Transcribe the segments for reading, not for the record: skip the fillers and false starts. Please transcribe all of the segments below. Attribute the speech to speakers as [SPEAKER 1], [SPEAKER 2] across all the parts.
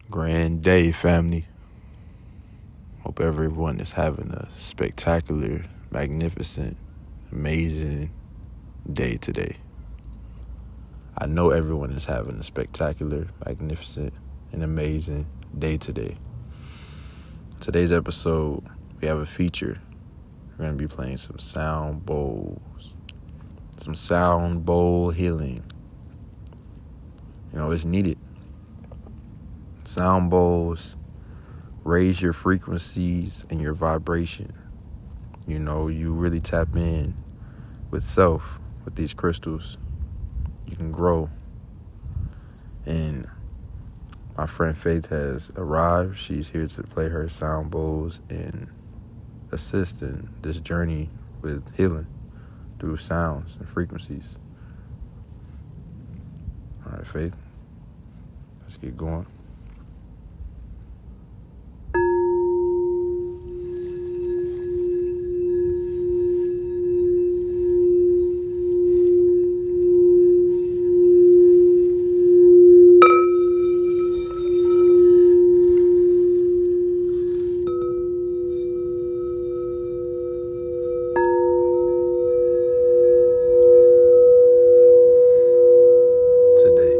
[SPEAKER 1] Grand day, family. Hope everyone is having a spectacular, magnificent, amazing day today. I know everyone is having a spectacular, magnificent, and amazing day today. Today's episode, we have a feature. We're going to be playing some sound bowls, some sound bowl healing. It's needed. Sound bowls raise your frequencies and your vibration. You really tap in with self with these crystals. You can grow. And my friend Faith has arrived. She's here to play her sound bowls and assist in this journey with healing through sounds and frequencies. All right, Faith, let's get going. Today,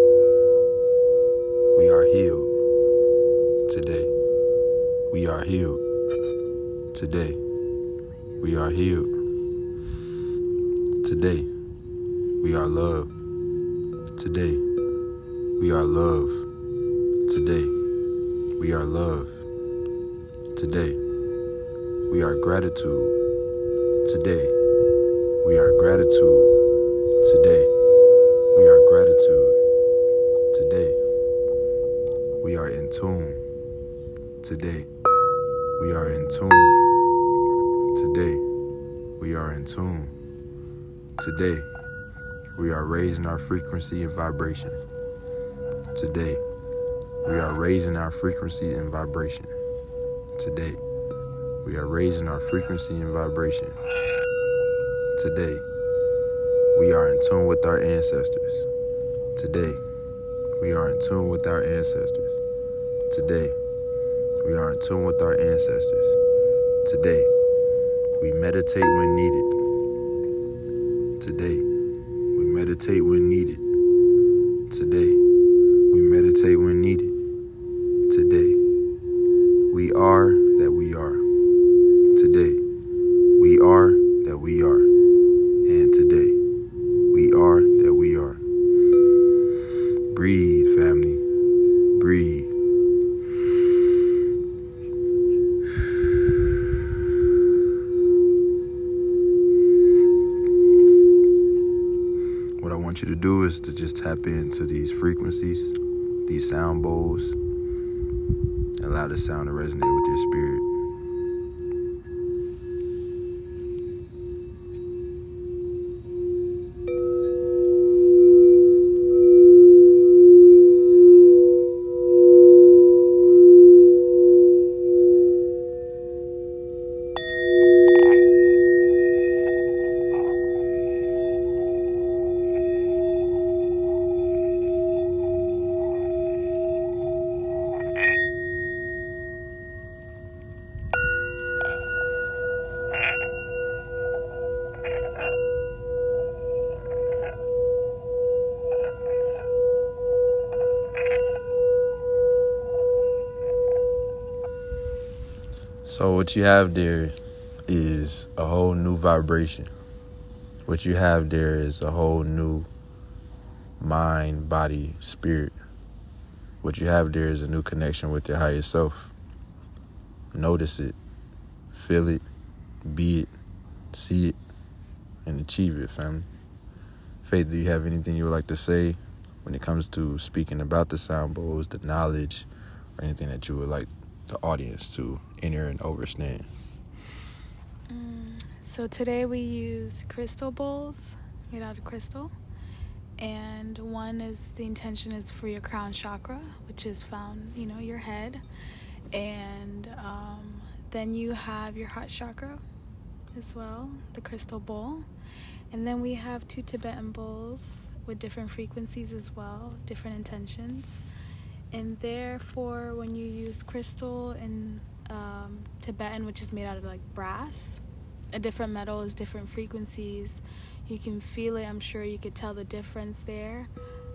[SPEAKER 1] we are healed. Today, we are healed. Today, we are healed. Today, we are loved. Today, we are loved. Today, we are loved. Today, we are gratitude. Today, we are gratitude. Today, we are gratitude. Today, we are in tune. Today, we are in tune. Today, we are in tune. Today, we are raising our frequency and vibration. Today, we are raising our frequency and vibration. Today, we are raising our frequency and vibration. Today, we are in tune with our ancestors. Today, we are in tune with our ancestors. Today, we are in tune with our ancestors. Today, we meditate when needed. Today, we meditate when needed. Today, we meditate when needed. Today, we are that we are. Today, we are that we are. And today, we are that we are. Breathe, family. Breathe. What I want you to do is to just tap into these frequencies, these sound bowls, and allow the sound to resonate with your spirit. So what you have there is a whole new vibration. What you have there is a whole new mind, body, spirit. What you have there is a new connection with your higher self. Notice it, feel it, be it, see it, and achieve it, family. Faith, do you have anything you would like to say when it comes to speaking about the sound bowls, the knowledge, or anything that you would like the audience to enter and understand?
[SPEAKER 2] So today we use crystal bowls made out of crystal. And one is, the intention is for your crown chakra, which is found, your head. And then you have your heart chakra as well, the crystal bowl. And then we have 2 Tibetan bowls with different frequencies as well, different intentions. And therefore, when you use crystal in Tibetan, which is made out of like brass, a different metal is different frequencies. You can feel it. I'm sure you could tell the difference there.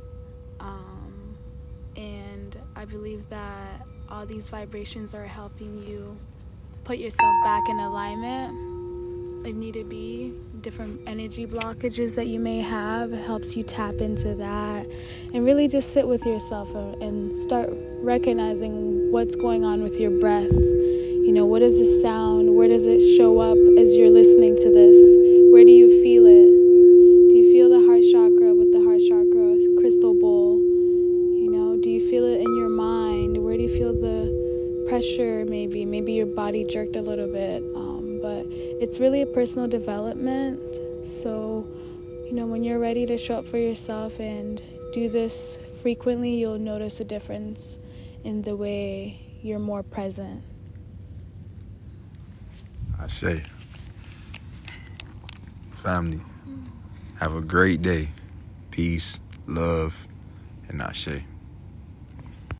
[SPEAKER 2] And I believe that all these vibrations are helping you put yourself back in alignment if need to be. Different energy blockages that you may have, it helps you tap into that and really just sit with yourself and start recognizing what's going on with your breath. You know, what is the sound? Where does it show up as you're listening to this? Where do you feel it? Do you feel the heart chakra with the heart chakra crystal bowl? You know, do you feel it in your mind? Where do you feel the pressure? Maybe your body jerked a little bit. But it's really a personal development. So, you know, when you're ready to show up for yourself and do this frequently, you'll notice a difference in the way you're more present.
[SPEAKER 1] I say, family, have a great day. Peace, love, and Ashe.